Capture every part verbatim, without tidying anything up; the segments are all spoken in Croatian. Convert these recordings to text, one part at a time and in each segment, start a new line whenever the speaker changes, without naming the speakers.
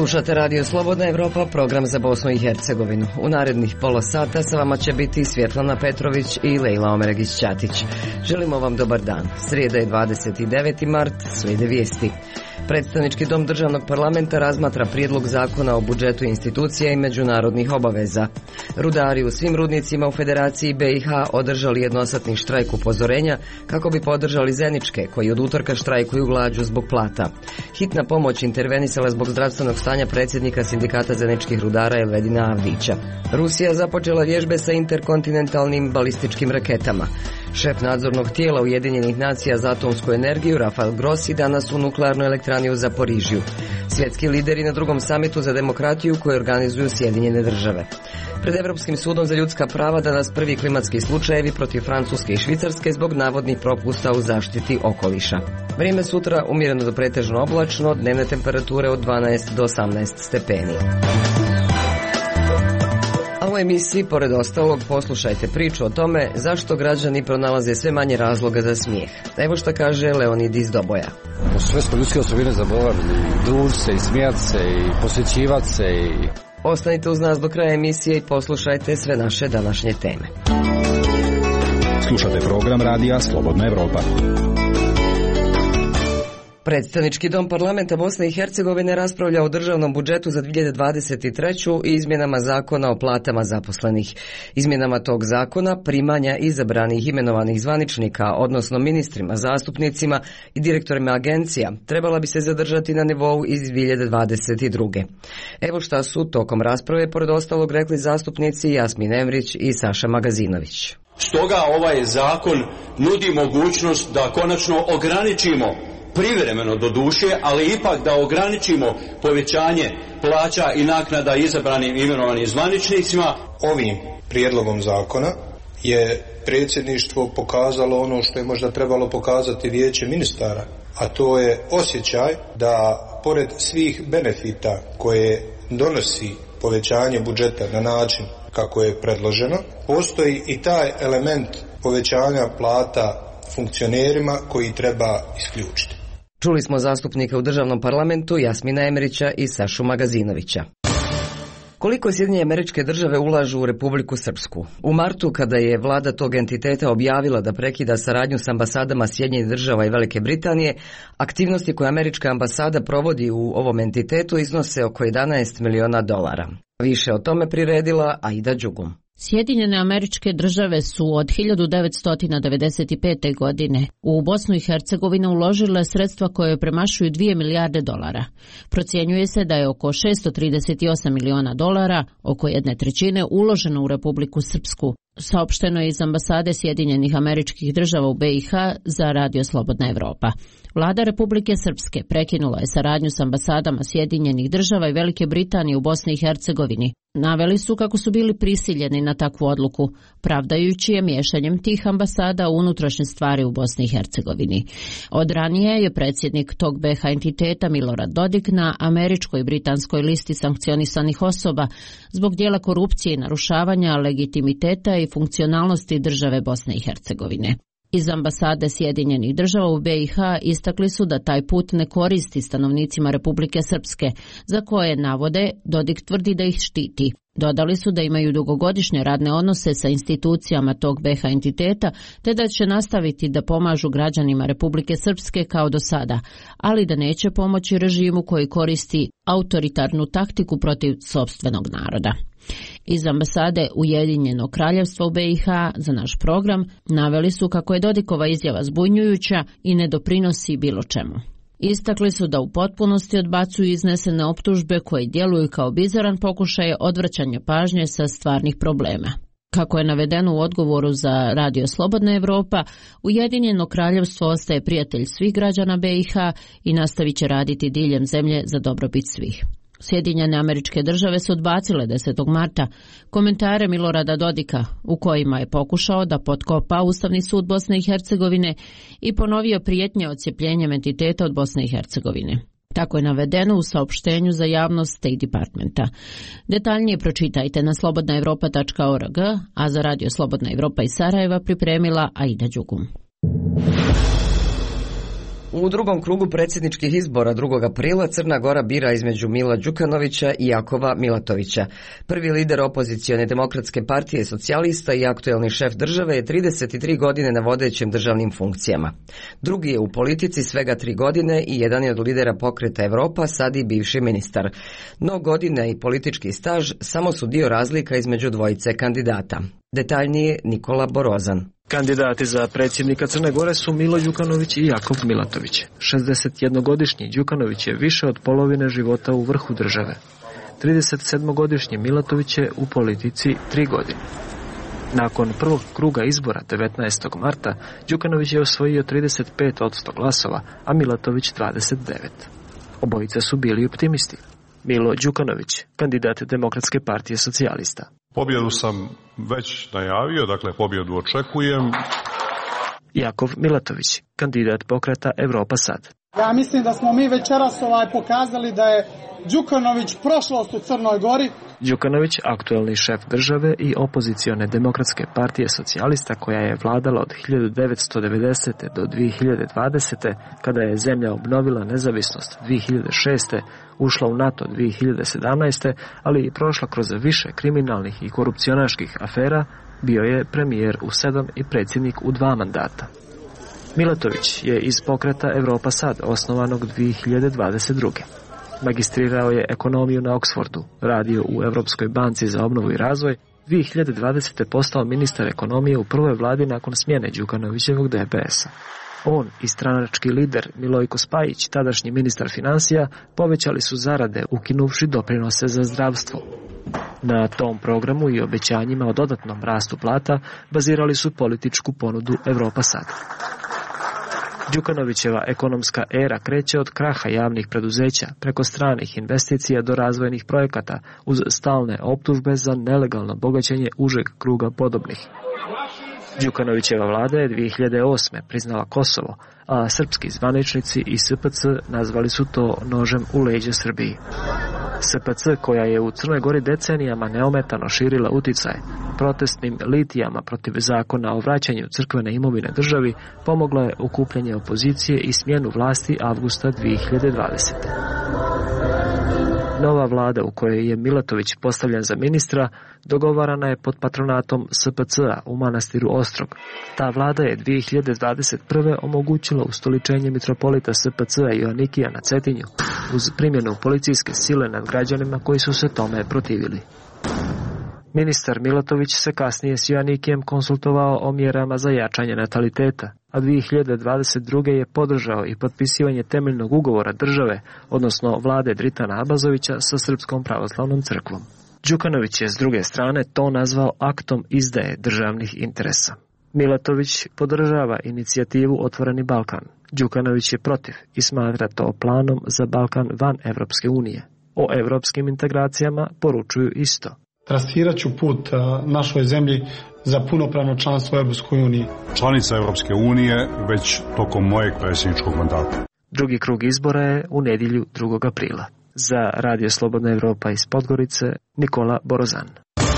Slušate Radio Slobodna Evropa, program za Bosnu i Hercegovinu. U narednih pola sata sa vama će biti Svjetlana Petrović i Lejla Omeregić-Ćatić. Želimo vam dobar dan. Srijeda je dvadeset deveti mart, slijede vijesti. Predstavnički dom državnog parlamenta razmatra prijedlog zakona o budžetu institucija i međunarodnih obaveza. Rudari u svim rudnicima u Federaciji B i H održali jednosatni štrajk upozorenja kako bi podržali Zeničke, koji od utorka štrajkuju glađu zbog plata. Hitna pomoć intervenisala zbog zdravstvenog stanja predsjednika sindikata zeničkih rudara Elvedina Avdića. Rusija započela vježbe sa interkontinentalnim balističkim raketama. Šef nadzornog tijela Ujedinjenih nacija za atomsku energiju Rafael Grossi danas u nuklearnoj elektrani u Zaporižju. Svjetski lideri na drugom samitu za demokratiju koje organizuju Sjedinjene države. Pred Europskim sudom za ljudska prava danas prvi klimatski slučajevi protiv Francuske i Švicarske zbog navodnih propusta u zaštiti okoliša. Vrijeme sutra umjereno do pretežno oblačno, dnevne temperature od dvanaest do osamnaest stepeni. A u emisiji, pored ostalog, poslušajte priču o tome zašto građani pronalaze sve manje razloga za smijeh. Evo što kaže Leonid iz Doboja.
Sve smo ljudske osobine zaboravili, družiti se i smijati se i posjećivati se. I...
Ostanite uz nas do kraja emisije i poslušajte sve naše današnje teme.
Slušate program radija Slobodna Evropa.
Predstavnički dom parlamenta Bosne i Hercegovine raspravlja o državnom budžetu za dvije hiljade dvadeset treću i izmjenama zakona o platama zaposlenih. Izmjenama tog zakona primanja izabranih imenovanih zvaničnika, odnosno ministrima, zastupnicima i direktorima agencija, trebala bi se zadržati na nivou iz dvije hiljade dvadeset druge. Evo šta su tokom rasprave pored ostalog rekli zastupnici Jasmin Emrić i Saša Magazinović.
Stoga ovaj zakon nudi mogućnost da konačno ograničimo, privremeno do duše, ali ipak da ograničimo povećanje plaća i naknada izabranim imenovanim zvaničnicima.
Ovim prijedlogom zakona je predsjedništvo pokazalo ono što je možda trebalo pokazati vijeće ministara, a to je osjećaj da pored svih benefita koje donosi povećanje budžeta na način kako je predloženo, postoji i taj element povećanja plata funkcionerima koji treba isključiti.
Čuli smo zastupnika u državnom parlamentu Jasmina Emrića i Sašu Magazinovića. Koliko Sjedinjene Američke Države ulažu u Republiku Srpsku? U martu, kada je vlada tog entiteta objavila da prekida saradnju s ambasadama Sjedinjenih Država i Velike Britanije, aktivnosti koje američka ambasada provodi u ovom entitetu iznose oko jedanaest miliona dolara. Više o tome priredila Aida Đugum.
Sjedinjene Američke Države su od hiljadu devetsto devedeset pete. godine u Bosnu i Hercegovinu uložile sredstva koje premašuju dvije milijarde dolara. Procjenjuje se da je oko šesto trideset osam miliona dolara, oko jedne trećine, uloženo u Republiku Srpsku. Saopšteno je iz ambasade Sjedinjenih Američkih Država u B i H za Radio Slobodna Evropa. Vlada Republike Srpske prekinula je saradnju s ambasadama Sjedinjenih Država i Velike Britanije u Bosni i Hercegovini. Naveli su kako su bili prisiljeni na takvu odluku, pravdajući je miješanjem tih ambasada u unutrašnje stvari u Bosni i Hercegovini. Od ranije je predsjednik tog B H entiteta Milorad Dodik na američkoj i britanskoj listi sankcionisanih osoba zbog dijela korupcije i narušavanja legitimiteta i funkcionalnosti države Bosne i Hercegovine. Iz ambasade Sjedinjenih Država u B i H istakli su da taj put ne koristi stanovnicima Republike Srpske, za koje navode Dodik tvrdi da ih štiti. Dodali su da imaju dugogodišnje radne odnose sa institucijama tog B H entiteta, te da će nastaviti da pomažu građanima Republike Srpske kao do sada, ali da neće pomoći režimu koji koristi autoritarnu taktiku protiv sopstvenog naroda. Iz ambasade Ujedinjenog kraljevstva u B i H za naš program naveli su kako je Dodikova izjava zbunjujuća i ne doprinosi bilo čemu. Istakli su da u potpunosti odbacuju iznesene optužbe koje djeluju kao bizaran pokušaj odvraćanja pažnje sa stvarnih problema. Kako je navedeno u odgovoru za Radio Slobodna Evropa, Ujedinjeno kraljevstvo ostaje prijatelj svih građana B i H i nastavit će raditi diljem zemlje za dobrobit svih. Sjedinjene Američke Države su odbacile desetog marta komentare Milorada Dodika u kojima je pokušao da potkopa Ustavni sud Bosne i Hercegovine i ponovio prijetnje odcjepljenjem entiteta od Bosne i Hercegovine. Tako je navedeno u saopštenju za javnost State Departmenta. Detaljnije pročitajte na slobodna evropa tačka org, a za Radio Slobodna Evropa iz Sarajeva pripremila Aida Đugum.
U drugom krugu predsjedničkih izbora drugog aprila Crna Gora bira između Mila Đukanovića i Jakova Milatovića. Prvi lider opozicione demokratske partije socijalista i aktuelni šef države je trideset tri godine na vodećim državnim funkcijama. Drugi je u politici svega tri godine i jedan je od lidera Pokreta Evropa, sad i bivši ministar. No godine i politički staž samo su dio razlika između dvojice kandidata. Detaljnije Nikola Borozan.
Kandidati za predsjednika Crne Gore su Milo Đukanović i Jakov Milatović. šezdesetjednogodišnji Đukanović je više od polovine života u vrhu države. tridesetsedmogodišnji Milatović je u politici tri godine. Nakon prvog kruga izbora devetnaestog marta, Đukanović je osvojio trideset pet posto glasova, a Milatović dvadeset devet. Obojica su bili optimisti. Milo Đukanović, kandidat Demokratske partije socijalista.
Pobjedu sam već najavio, dakle pobjedu očekujem.
Jakov Milatović, kandidat Pokreta Evropa sad.
Ja mislim da smo mi večeras ovaj pokazali da je Đukanović prošlost u Crnoj Gori.
Đukanović, aktuelni šef države i opozicione Demokratske partije socijalista koja je vladala od hiljadu devetsto devedesete. do dvije hiljade dvadesete. kada je zemlja obnovila nezavisnost dvije hiljade šeste. ušla u NATO dvije hiljade sedamnaeste. ali i prošla kroz više kriminalnih i korupcionaških afera, bio je premijer u sedam i predsjednik u dva mandata. Milatović je iz Pokreta Evropa sad, osnovanog dvije hiljade dvadeset druge. Magistrirao je ekonomiju na Oxfordu, radio u Europskoj banci za obnovu i razvoj, dvije hiljade dvadesete. postao ministar ekonomije u prvoj vladi nakon smjene Đukanovićevog D P S-a. On i stranački lider Milojko Spajić, tadašnji ministar financija, povećali su zarade ukinuvši doprinose za zdravstvo. Na tom programu i obećanjima o dodatnom rastu plata bazirali su političku ponudu Evropa sad. Đukanovićeva ekonomska era kreće od kraha javnih preduzeća preko stranih investicija do razvojnih projekata uz stalne optužbe za nelegalno bogaćenje užeg kruga podobnih. Đukanovićeva vlada je dvije hiljade osme. priznala Kosovo, a srpski zvaničnici i S P C nazvali su to nožem u leđe Srbiji. S P C, koja je u Crnoj Gori decenijama neometano širila uticaj protestnim litijama protiv zakona o vraćanju crkvene imovine državi, pomogla je okupljanje opozicije i smjenu vlasti avgusta dvije hiljade dvadesete. Nova vlada u kojoj je Milatović postavljen za ministra dogovarana je pod patronatom S P C-a u manastiru Ostrog. Ta vlada je dvije hiljade dvadeset prve. omogućila ustoličenje mitropolita S P C-a Joanikija na Cetinju uz primjenu policijske sile nad građanima koji su se tome protivili. Ministar Milatović se kasnije s Joanikijem konsultovao o mjerama za jačanje nataliteta, a dvije hiljade dvadeset druge. je podržao i potpisivanje temeljnog ugovora države, odnosno vlade Dritana Abazovića sa Srpskom pravoslavnom crkvom. Đukanović je s druge strane to nazvao aktom izdaje državnih interesa. Milatović podržava inicijativu Otvoreni Balkan. Đukanović je protiv i smatra to planom za Balkan van Evropske unije. O evropskim integracijama poručuju isto.
Trasirat ću put našoj zemlji za punopravno članstvo u Evropskoj uniji.
Članica Evropske unije već tokom mojeg predsjedničkog mandata.
Drugi krug izbora je u nedjelju drugog aprila. Za Radio Slobodna Evropa iz Podgorice, Nikola Borozan.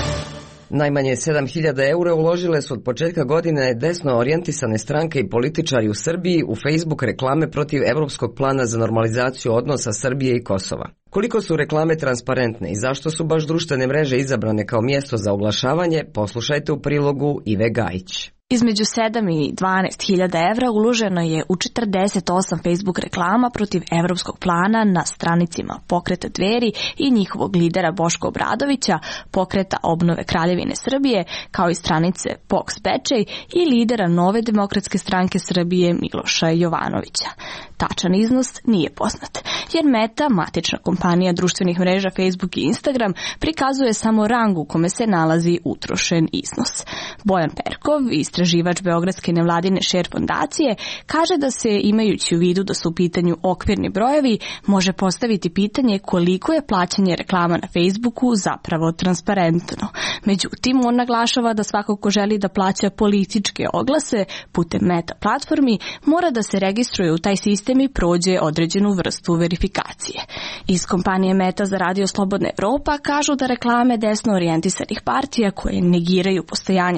Najmanje sedam hiljada eura uložile su od početka godine desno orijentisane stranke i političari u Srbiji u Facebook reklame protiv Evropskog plana za normalizaciju odnosa Srbije i Kosova. Koliko su reklame transparentne i zašto su baš društvene mreže izabrane kao mjesto za oglašavanje, poslušajte u prilogu Ive Gajić.
Između sedam i dvanaest hiljada evra uloženo je u četrdeset osam Facebook reklama protiv evropskog plana na stranicima Pokreta Dveri i njihovog lidera Boška Obradovića, Pokreta obnove Kraljevine Srbije, kao i stranice P O K S Bečej i lidera Nove demokratske stranke Srbije Miloša Jovanovića. Tačan iznos nije poznat, jer Meta, matična kompanija društvenih mreža Facebook i Instagram, prikazuje samo rang u kome se nalazi utrošen iznos. Bojan Perkov, istraživač Beogradske nevladine Share fondacije, kaže da se, imajući u vidu da su u pitanju okvirni brojevi, može postaviti pitanje koliko je plaćanje reklama na Facebooku zapravo transparentno. Međutim, on naglašava da svako ko želi da plaća političke oglase putem Meta platformi mora da se registruje u taj sistem i prođe određenu vrstu verifikacije. Iz kompanije Meta za Radio Slobodna Evropa kažu da reklame desno orijentisanih partija koje negiraju postojanje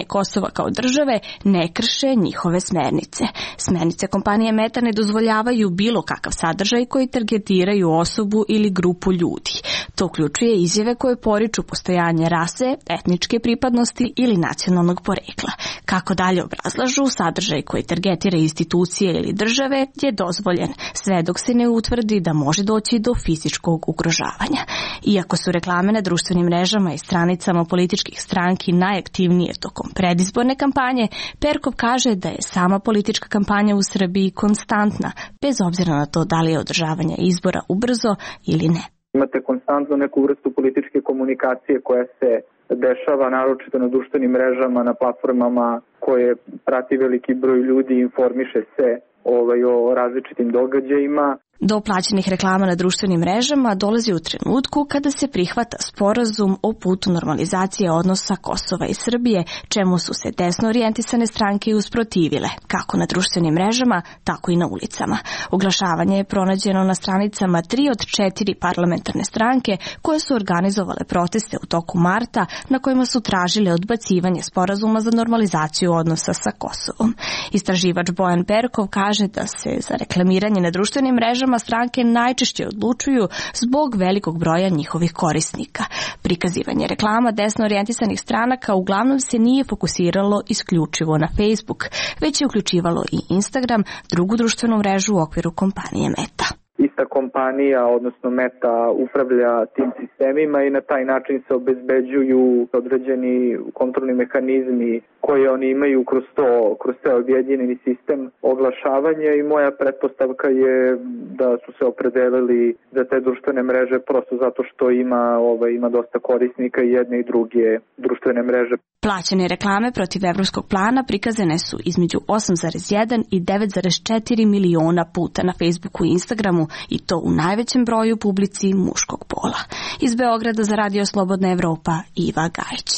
Kosova kao države ne krše njihove smernice. Smernice kompanije Meta ne dozvoljavaju bilo kakav sadržaj koji targetiraju osobu ili grupu ljudi. To uključuje izjave koje poriču postojanje rase, etničke pripadnosti ili nacionalnog porekla. Kako dalje obrazlažu, sadržaj koji targetira institucije ili države je dozvoljen, sve dok se ne utvrdi da može doći do fizičkog ugrožavanja. Iako su reklame na društvenim mrežama i stranicama političkih stranki najaktivnije tokom predizborne kampanje, Perkov kaže da je sama politička kampanja u Srbiji konstantna, bez obzira na to da li je održavanje izbora ubrzo ili ne.
Imate konstantno neku vrstu političke komunikacije koja se dešava naročito na društvenim mrežama, na platformama koje prati veliki broj ljudi i informiše se ovaj, o različitim događajima.
Do plaćenih reklama na društvenim mrežama dolazi u trenutku kada se prihvata sporazum o putu normalizacije odnosa Kosova i Srbije, čemu su se desno orijentisane stranke usprotivile, kako na društvenim mrežama, tako i na ulicama. Oglašavanje je pronađeno na stranicama tri od četiri parlamentarne stranke koje su organizovale proteste u toku marta na kojima su tražile odbacivanje sporazuma za normalizaciju odnosa sa Kosovom. Istraživač Bojan Perkov kaže da se za reklamiranje na društvenim mrežama stranke najčešće odlučuju zbog velikog broja njihovih korisnika. Prikazivanje reklama desno orijentisanih stranaka uglavnom se nije fokusiralo isključivo na Facebook, već je uključivalo i Instagram, drugu društvenu mrežu u okviru kompanije Meta.
Ista kompanija, odnosno Meta, upravlja tim sistemima i na taj način se obezbeđuju određeni kontrolni mehanizmi koje oni imaju kroz to, kroz te objedinjeni sistem oglašavanja i moja pretpostavka je da su se opredelili za te društvene mreže prosto zato što ima, ovaj, ima dosta korisnika i jedne i druge društvene mreže.
Plaćene reklame protiv evropskog plana prikazane su između osam zarez jedan i devet zarez četiri miliona puta na Facebooku i Instagramu i to u najvećem broju publici muškog pola. Iz Beograda za Radio Slobodna Evropa, Iva Gajić.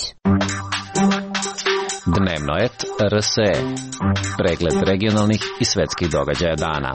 Dnevno et R S E. Pregled regionalnih i svetskih događaja dana.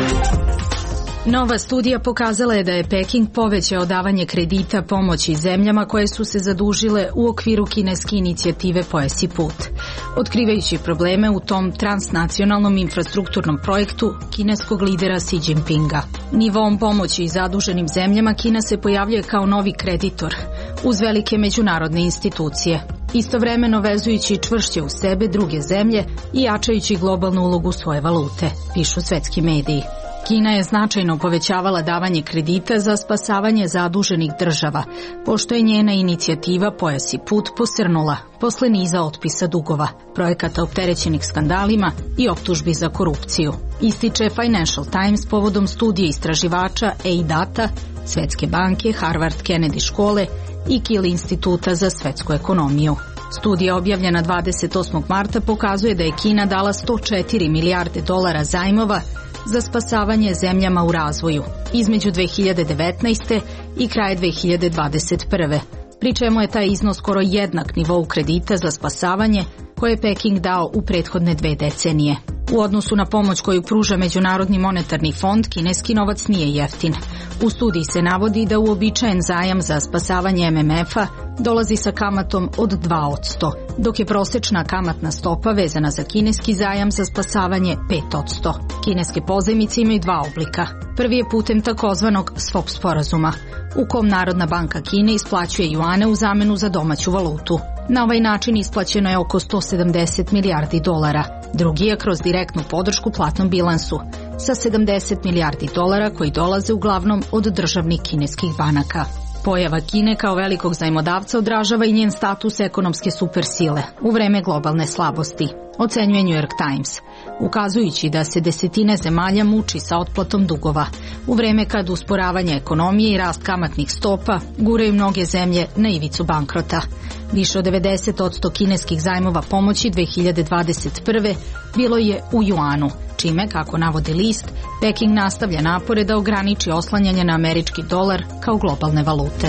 Nova studija pokazala je da je Peking povećao davanje kredita pomoći zemljama koje su se zadužile u okviru kineske inicijative Pojas i put. Otkrivajući probleme u tom transnacionalnom infrastrukturnom projektu kineskog lidera Xi Jinpinga. Nivom pomoći zaduženim zemljama Kina se pojavljuje kao novi kreditor uz velike međunarodne institucije, istovremeno vezujući čvršće u sebe druge zemlje i jačajući globalnu ulogu svoje valute, pišu svetski mediji. Kina je značajno povećavala davanje kredita za spasavanje zaduženih država, pošto je njena inicijativa Pojas i put posrnula posle niza otpisa dugova, projekata opterećenih skandalima i optužbi za korupciju. Ističe Financial Times povodom studije istraživača E I Data, Svetske banke, Harvard Kennedy škole i Kiel instituta za svetsku ekonomiju. Studija objavljena dvadeset osmog marta pokazuje da je Kina dala sto četiri milijarde dolara zajmova za spasavanje zemljama u razvoju između dve hiljade devetnaeste. i kraja dve hiljade dvadeset prve. pri čemu je taj iznos skoro jednak nivou kredita za spasavanje koje je Peking dao u prethodne dve decenije. U odnosu na pomoć koju pruža Međunarodni monetarni fond, kineski novac nije jeftin. U studiji se navodi da uobičajen zajam za spasavanje M M F-a dolazi sa kamatom od dva posto, dok je prosečna kamatna stopa vezana za kineski zajam za spasavanje pet posto. Kineske pozajmice imaju dva oblika. Prvi je putem takozvanog swap sporazuma, u kom Narodna banka Kine isplaćuje juane u zamenu za domaću valutu. Na ovaj način isplaćeno je oko sto sedamdeset milijardi dolara. Drugi je kroz direktnu podršku platnom bilansu sa sedamdeset milijardi dolara koji dolaze uglavnom od državnih kineskih banaka. Pojava Kine kao velikog zajmodavca odražava i njen status ekonomske supersile u vreme globalne slabosti, ocenjuje New York Times, ukazujući da se desetine zemalja muči sa otplatom dugova, u vreme kad usporavanje ekonomije i rast kamatnih stopa guraju mnoge zemlje na ivicu bankrota. Više od devedeset posto kineskih zajmova pomoći dve hiljade dvadeset prve. bilo je u juanu, čime, kako navodi list, Peking nastavlja napore da ograniči oslanjanje na američki dolar kao globalne valute.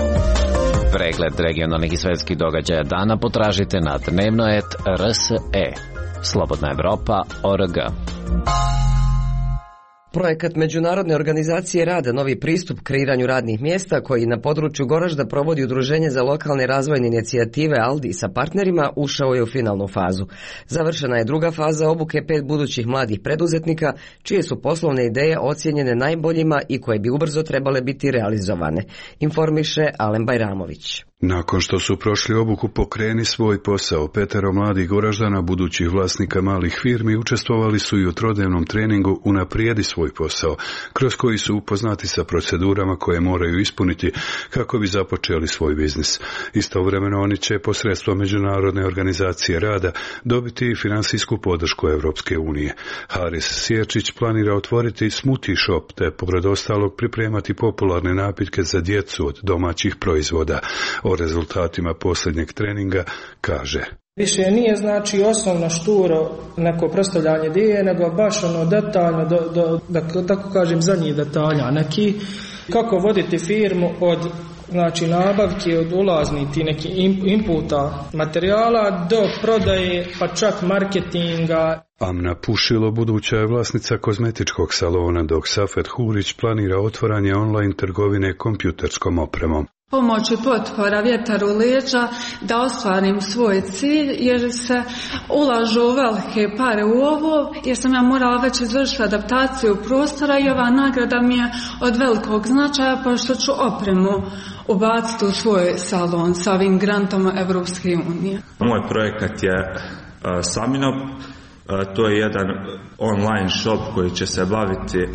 Pregled regionalnih i svetskih događaja dana potražite na dnevno et R S E. Slobodna Evropa, O R G.
Projekat Međunarodne organizacije rada Novi pristup kreiranju radnih mjesta koji na području Goražda provodi Udruženje za lokalne razvojne inicijative ALDI sa partnerima ušao je u finalnu fazu. Završena je druga faza obuke pet budućih mladih preduzetnika čije su poslovne ideje ocijenjene najboljima i koje bi ubrzo trebale biti realizovane, informiše Alen Bajramović.
Nakon što su prošli obuku Pokreni svoj posao, petero mladih Goraždana, budućih vlasnika malih firmi, učestvovali su i u trodnevnom treningu Unaprijedi svoj posao, kroz koji su upoznati sa procedurama koje moraju ispuniti kako bi započeli svoj biznis. Istovremeno oni će posredstvom Međunarodne organizacije rada dobiti i finansijsku podršku Europske unije. Haris Sječić planira otvoriti smoothie shop te pored ostalog pripremati popularne napitke za djecu od domaćih proizvoda. O rezultatima posljednjeg treninga kaže:
Više nije znači osnovno šturo neko predstavljanje ideje, nego baš ono detaljno, do, do, da tako kažem zadnjih detalja, neki kako voditi firmu od znači nabavke, od ulaznih ti neki inputa materijala do prodaje, pa čak marketinga.
Amna Pušilo buduća je vlasnica kozmetičkog salona, dok Safet Hurić planira otvaranje online trgovine kompjuterskom opremom.
Pomoć i potpora, vjetar u leđa da ostvarim svoj cilj, jer se ulažu velike pare u ovo, jer sam ja morala već izvršiti adaptaciju prostora i ova nagrada mi je od velikog značaja, pošto ću opremu ubaciti u svoj salon sa ovim grantom Evropske unije.
Moj projekat je uh, Saminop, uh, to je jedan online shop koji će se baviti uh,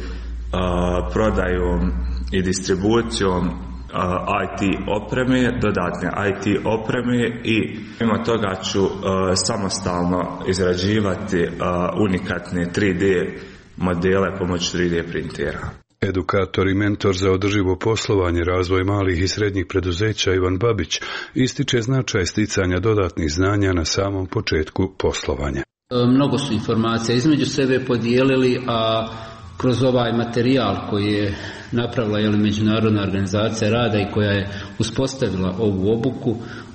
prodajom i distribucijom I T opreme, dodatne I T opreme i mimo toga ću uh, samostalno izrađivati uh, unikatne tri D modele pomoću tri D printera.
Edukator i mentor za održivo poslovanje, razvoj malih i srednjih preduzeća Ivan Babić ističe značaj sticanja dodatnih znanja na samom početku poslovanja.
Mnogo su informacija između sebe podijelili, a kroz ovaj materijal koji je napravila je Međunarodna organizacija rada i koja je uspostavila ovu obuku,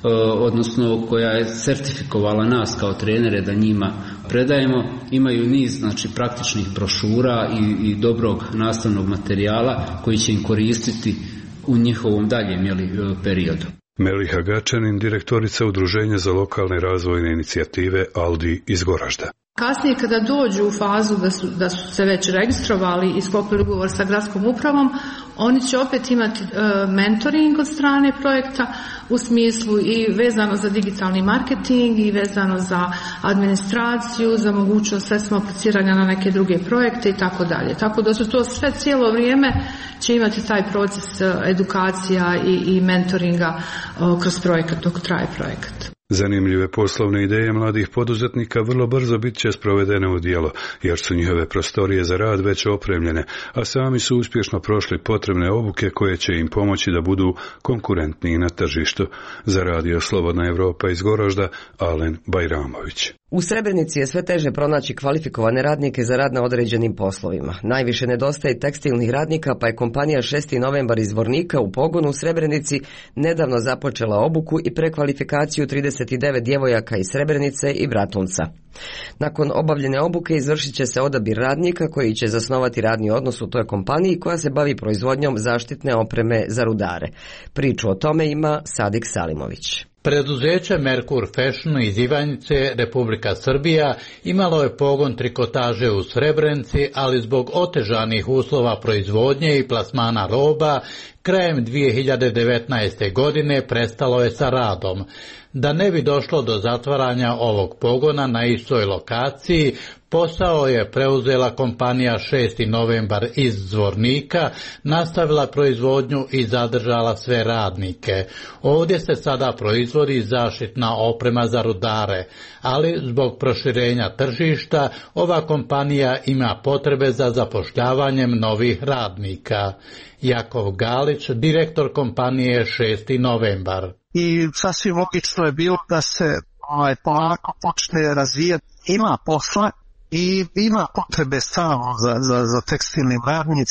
odnosno koja je certifikovala nas kao trenere da njima predajemo, imaju niz znači praktičnih brošura i, i dobrog nastavnog materijala koji će im koristiti u njihovom daljem jeli, periodu.
Meliha Gačanin, direktorica Udruženja za lokalne razvojne inicijative ALDI iz Goražda.
Kasnije kada dođu u fazu da su, da su se već registrovali i sklopili ugovor sa gradskom upravom, oni će opet imati e, mentoring od strane projekta u smislu i vezano za digitalni marketing i vezano za administraciju, za mogućnost recimo apliciranja na neke druge projekte i tako dalje. Tako da su to sve cijelo vrijeme će imati taj proces edukacija i, i mentoringa o, kroz projekat dok traje projekat.
Zanimljive poslovne ideje mladih poduzetnika vrlo brzo bit će sprovedene u djelo, jer su njihove prostorije za rad već opremljene, a sami su uspješno prošli potrebne obuke koje će im pomoći da budu konkurentniji na tržištu. Za Radio Slobodna Evropa iz Goražda, Alen Bajramović.
U Srebrenici je sve teže pronaći kvalifikovane radnike za rad na određenim poslovima. Najviše nedostaje tekstilnih radnika, pa je kompanija šesti novembar iz Zvornika u pogonu u Srebrenici nedavno započela obuku i prekvalifikaciju trideset devet djevojaka iz Srebrenice i Bratunca. Nakon obavljene obuke izvršit će se odabir radnika koji će zasnovati radni odnos u toj kompaniji koja se bavi proizvodnjom zaštitne opreme za rudare. Priču o tome ima Sadik Salimović.
Preduzeće Merkur Fashion iz Ivanjice, Republika Srbija, imalo je pogon trikotaže u Srebrenici, ali zbog otežanih uslova proizvodnje i plasmana roba, krajem dvije hiljade devetnaeste. godine prestalo je sa radom. Da ne bi došlo do zatvaranja ovog pogona na istoj lokaciji, posao je preuzela kompanija šesti novembar iz Zvornika, nastavila proizvodnju i zadržala sve radnike. Ovdje se sada proizvodi zaštitna oprema za rudare, ali zbog proširenja tržišta ova kompanija ima potrebe za zapošljavanjem novih radnika. Jakov Galić, direktor kompanije šesti novembar.
I sasvim logično je bilo da se ovaj, polako počne razvijati, ima posla i ima potrebe stalno za, za, za tekstilnim radnicima.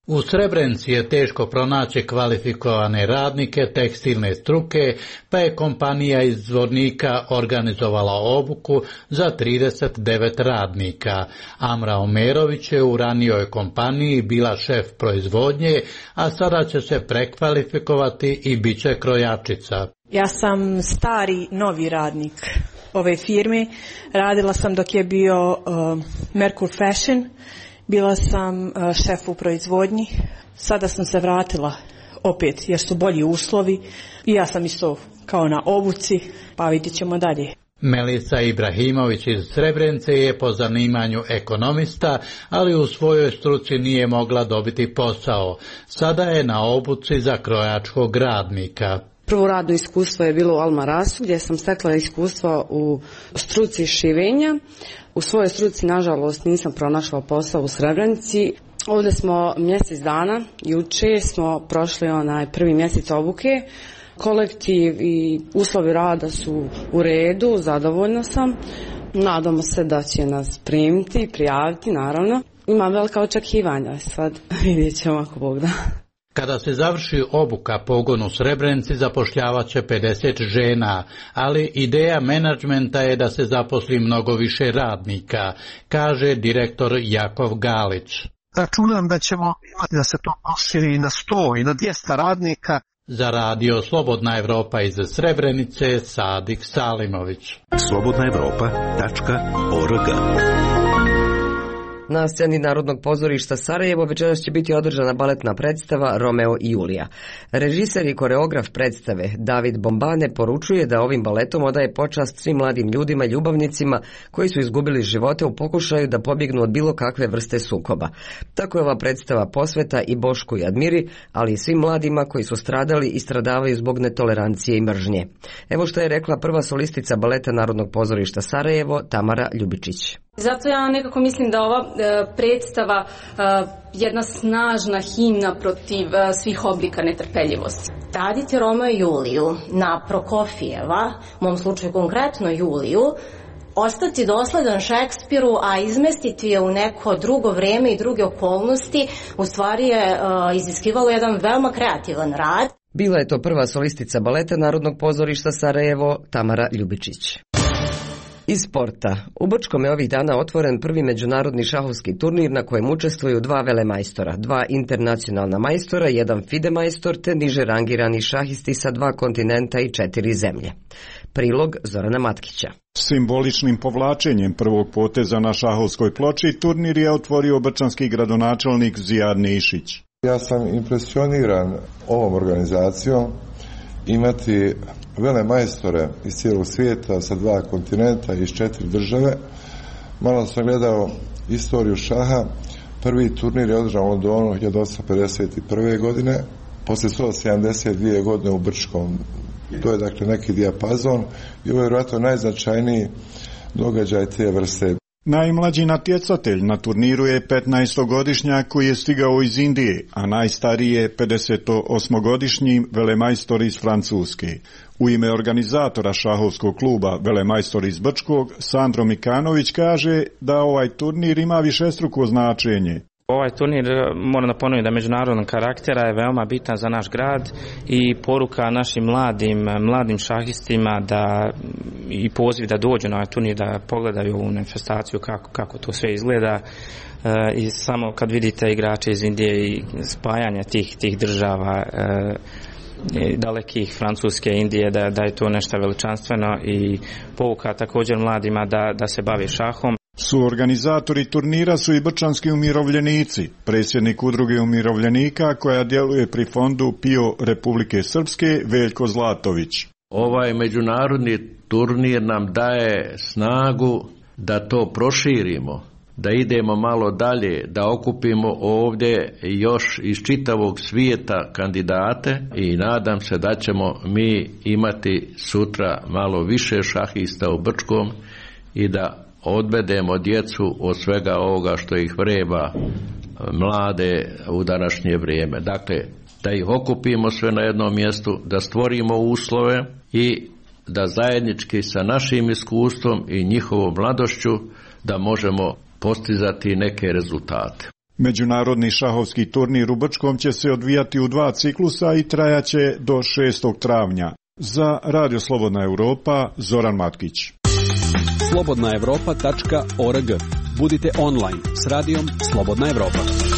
U Srebrenici je teško pronaći kvalifikovane radnike tekstilne struke, pa je kompanija iz Zvornika organizovala obuku za trideset devet radnika. Amra Omerović je u ranijoj kompaniji bila šef proizvodnje, a sada će se prekvalifikovati i bit će krojačica.
Ja sam stari novi radnik ove firme. Radila sam dok je bio uh, Merkur Fashion. Bila sam uh, šef u proizvodnji. Sada sam se vratila opet jer su bolji uslovi. I ja sam isto kao na obuci, pa vidjet ćemo dalje.
Melisa Ibrahimović iz Srebrenice je po zanimanju ekonomista, ali u svojoj struci nije mogla dobiti posao. Sada je na obuci za krojačkog radnika.
Prvo radno iskustvo je bilo u Almarasu, gdje sam stekla iskustvo u struci šivenja. U svojoj struci, nažalost, nisam pronašla posao u Srebrenici. Ovdje smo mjesec dana, juče smo prošli onaj prvi mjesec obuke. Kolektiv i uslovi rada su u redu, zadovoljna sam. Nadamo se da će nas primiti, prijaviti, naravno. Imam velika očekivanja, sad vidjet ćemo ako Bog da.
Kada se završi obuka pogon u Srebrenici, zapošljavat će pedeset žena, ali ideja menadžmenta je da se zaposli mnogo više radnika, kaže direktor Jakov Galić.
Računam da ćemo imati da se to proširi na sto i na dvjesto radnika.
Za radio Slobodna Evropa iz Srebrenice, Sadik Salimović.
slobodna evropa tačka org.
Na sceni Narodnog pozorišta Sarajevo večeras će biti održana baletna predstava Romeo i Julija. Režiser i koreograf predstave David Bombane poručuje da ovim baletom odaje počast svim mladim ljudima, ljubavnicima koji su izgubili živote u pokušaju da pobjegnu od bilo kakve vrste sukoba. Tako je ova predstava posveta i Bošku i Admiri, ali i svim mladima koji su stradali i stradavaju zbog netolerancije i mržnje. Evo što je rekla prva solistica baleta Narodnog pozorišta Sarajevo, Tamara Ljubičić.
Zato ja nekako mislim da ova e, predstava e, jedna snažna himna protiv e, svih oblika netrpeljivosti.
Raditi Romeo i Juliju na Prokofijeva, u mom slučaju konkretno Juliju, ostati dosledan Šekspiru, a izmestiti je u neko drugo vreme i druge okolnosti, u stvari je e, iziskivalo jedan veoma kreativan rad.
Bila je to prva solistica baleta Narodnog pozorišta Sarajevo, Tamara Ljubičić. Iz sporta. U Brčkom je ovih dana otvoren prvi međunarodni šahovski turnir na kojem učestvuju dva velemajstora, dva internacionalna majstora, jedan FIDE majstor te niže rangirani šahisti sa dva kontinenta i četiri zemlje. Prilog Zorana Matkića.
Simboličnim povlačenjem prvog poteza na šahovskoj ploči turnir je otvorio brčanski gradonačelnik Zijad Nišić.
Ja sam impresioniran ovom organizacijom, imati vele majstore iz cijelog svijeta sa dva kontinenta i iz četiri države. Malo sam gledao istoriju šaha. Prvi turnir je održan u Londonu hiljadu osamsto pedeset prve. godine, poslije sto sedamdeset dvije godine u Brčkom. To je dakle neki dijapazon i ovo je vjerojatno najznačajniji događaj te vrste.
Najmlađi natjecatelj na turniru je petnaestogodišnjak koji je stigao iz Indije, a najstariji je pedesetosmogodišnji velemajstor iz Francuske. U ime organizatora šahovskog kluba Velemajstor iz Brčkog, Sandro Mikanović kaže da ovaj turnir ima višestruko značenje.
Ovaj turnir, moram da ponovim da međunarodnog karaktera, je veoma bitan za naš grad i poruka našim mladim, mladim šahistima da i poziv da dođu na ovaj turnir, da pogledaju ovu manifestaciju kako, kako to sve izgleda. E, i samo kad vidite igrače iz Indije i spajanja tih, tih država e, dalekih Francuske, Indije, da, da je to nešto veličanstveno i pouka također mladima da, da se bave šahom.
Suorganizatori turnira su i brčanski umirovljenici, predsjednik udruge umirovljenika koja djeluje pri fondu PIO Republike Srpske, Veljko Zlatović.
Ovaj međunarodni turnir nam daje snagu da to proširimo, da idemo malo dalje, da okupimo ovdje još iz čitavog svijeta kandidate i nadam se da ćemo mi imati sutra malo više šahista u Brčkom i da odvedemo djecu od svega ovoga što ih vreba mlade u današnje vrijeme. Dakle, da ih okupimo sve na jednom mjestu, da stvorimo uslove i da zajednički sa našim iskustvom i njihovom mladošću da možemo postizati neke rezultate.
Međunarodni šahovski turnir u Brčkom će se odvijati u dva ciklusa i trajaće do šestog travnja. Za Radio Slobodna Europa, Zoran Matkić.
slobodna evropa tačka org. Budite online s radijom Slobodna Evropa.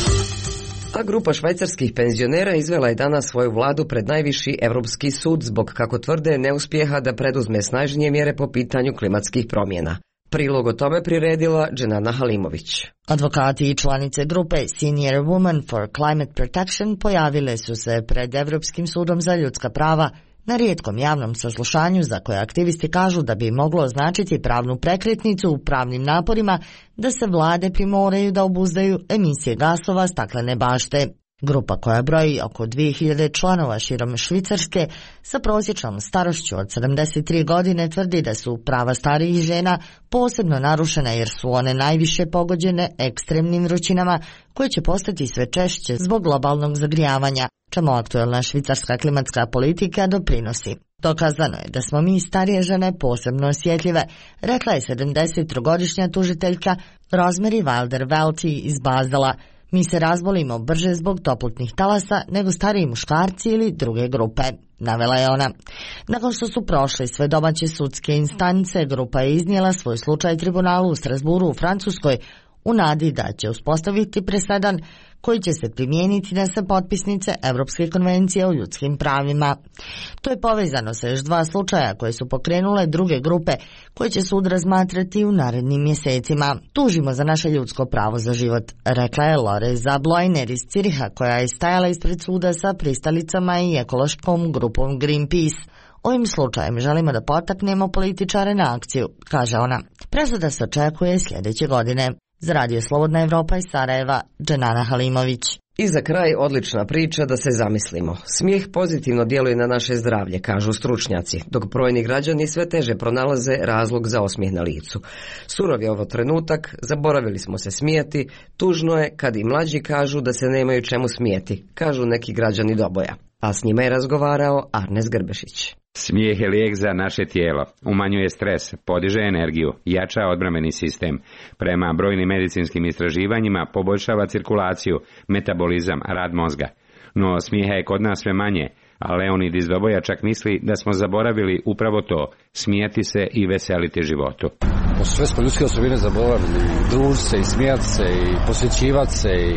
A grupa švajcarskih penzionera izvela je danas svoju vladu pred najviši Evropski sud zbog, kako tvrde, neuspjeha da preduzme snažnije mjere po pitanju klimatskih promjena. Prilog o tome priredila Dženana Halimović.
Advokati i članice grupe Senior Women for Climate Protection pojavile su se pred Evropskim sudom za ljudska prava na rijetkom javnom saslušanju za koje aktivisti kažu da bi moglo označiti pravnu prekretnicu u pravnim naporima da se vlade primoraju da obuzdaju emisije gasova staklene bašte. Grupa koja broji oko dvije hiljade članova širom Švicarske sa prosječnom starošću od sedamdeset tri godine tvrdi da su prava starijih žena posebno narušena jer su one najviše pogođene ekstremnim vrućinama koje će postati sve češće zbog globalnog zagrijavanja, čemu aktuelna švicarska klimatska politika doprinosi. Dokazano je da smo mi starije žene posebno osjetljive, rekla je sedamdesettrogodišnja tužiteljka Rosemary Wilder-Welty iz Bazela. Mi se razbolimo brže zbog toplotnih talasa nego stariji muškarci ili druge grupe, navela je ona. Nakon što su prošle sve domaće sudske instance, grupa je iznijela svoj slučaj tribunalu u Strasburu u Francuskoj u nadi da će uspostaviti presedan koji će se primijeniti na sve potpisnice Evropske konvencije o ljudskim pravima. To je povezano sa još dva slučaja koje su pokrenule druge grupe koje će sud razmatrati u narednim mjesecima. Tužimo za naše ljudsko pravo za život, rekla je Lore Zablojner iz Ciriha koja je stajala ispred suda sa pristalicama i ekološkom grupom Greenpeace. Ovim slučajem želimo da potaknemo političare na akciju, kaže ona. Presuda se očekuje sljedeće godine. Za Radio Slobodna Evropa iz Sarajeva, Dženana Halimović.
I za kraj odlična priča da se zamislimo. Smijeh pozitivno djeluje na naše zdravlje, kažu stručnjaci, dok brojni građani sve teže pronalaze razlog za osmijeh na licu. Surov je ovo trenutak, zaboravili smo se smijeti, tužno je kad i mlađi kažu da se nemaju čemu smijeti, kažu neki građani Doboja. A s njima je razgovarao Arnes Grbešić.
Smijeh je lijek za naše tijelo, umanjuje stres, podiže energiju, jača odbrambeni sistem. Prema brojnim medicinskim istraživanjima poboljšava cirkulaciju, metabolizam, rad mozga. No smijeha je kod nas sve manje, a Leonid iz Doboja čak misli da smo zaboravili upravo to, smijati se i veseliti životu.
Sve smo ljudske osobine zaboravili, družiti se i smijati se i posjećivati se i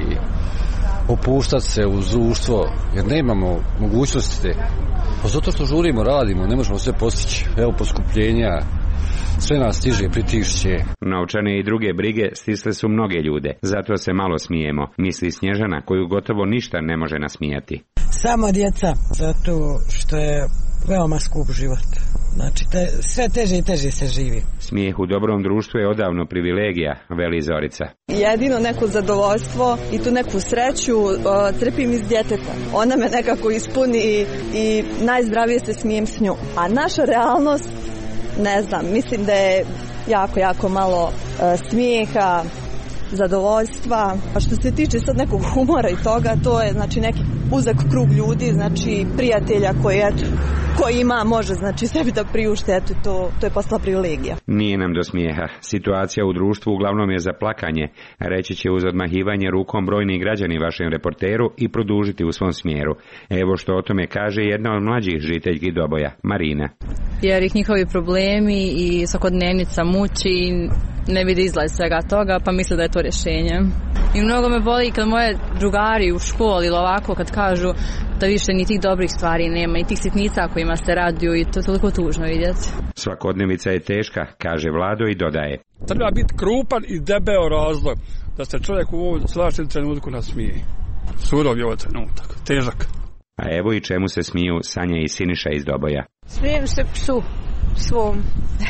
opuštati se uz društvo, jer nemamo mogućnosti. Pa zato što žurimo, radimo, ne možemo sve postići. Evo poskupljenja, sve nas stiže, pritišće.
Novčane i druge brige stisle su mnoge ljude, zato se malo smijemo, misli Snježana koju gotovo ništa ne može nasmijati.
Samo djeca, zato što je veoma skup život. Znači, te, sve teže i teže se živi.
Smijeh u dobrom društvu je odavno privilegija, veli Zorica.
Jedino neko zadovoljstvo i tu neku sreću uh, crpim iz djeteta. Ona me nekako ispuni i, i najzdravije se smijem s njom. A naša realnost, ne znam, mislim da je jako, jako malo uh, smijeha, zadovoljstva. A što se tiče sad nekog humora i toga, to je znači neki uzak krug ljudi, znači prijatelja koji eto, koji ima, može znači sebi da priušte, eto to, to je postala privilegija.
Nije nam do smijeha. Situacija u društvu uglavnom je za plakanje, reći će uz odmahivanje rukom brojni građani vašem reporteru i produžiti u svom smjeru. Evo što o tome kaže jedna od mlađih žiteljki Doboja, Marina.
Jer ih njihovi problemi i svakodnevnica muči, ne vidi izlaz svega toga, pa misle da je to rješenje. I mnogo me boli kad moje drugari u školi ili ovako kad kažu da više ni tih dobrih stvari nema i tih sitnica kojima se raduju i to je toliko tužno vidjeti.
Svakodnevica je teška, kaže Vlado i dodaje.
Treba biti krupan i debeo razlog da se čovjek u ovom svaštem trenutku nasmije. Surov je ovaj trenutak, težak.
A evo i čemu se smiju Sanja i Siniša iz Doboja.
Smijem se psu svom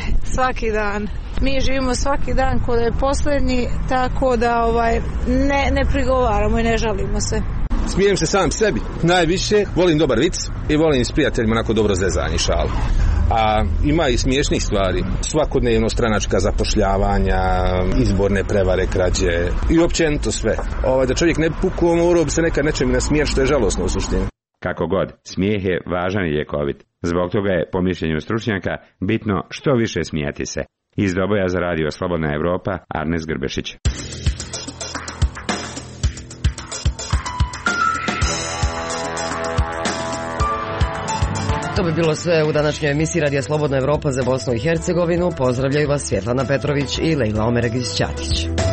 svaki dan. Mi živimo svaki dan kod je posljednji, tako da ovaj ne, ne prigovaramo i ne žalimo se.
Smijem se sam sebi. Najviše volim dobar vic i volim s prijateljima onako dobro zezanje, šalu. A ima i smiješnih stvari. Svakodnevno stranačka zapošljavanja, izborne prevare, krađe i općenito sve. Ovaj, da čovjek ne puku, morao bi se nekad nečem nasmijeti, što je žalosno u suštini.
Kako god, smijeh je važan i ljekovit. Zbog toga je, po mišljenju stručnjaka, bitno što više smijati se. Iz Doboja za Radio Slobodna Evropa, Arnes Grbešić.
To bi bilo sve u današnjoj emisiji Radija Slobodna Evropa za Bosnu i Hercegovinu. Pozdravljaju vas Svjetlana Petrović i Lejla Omeregić-Ćatić.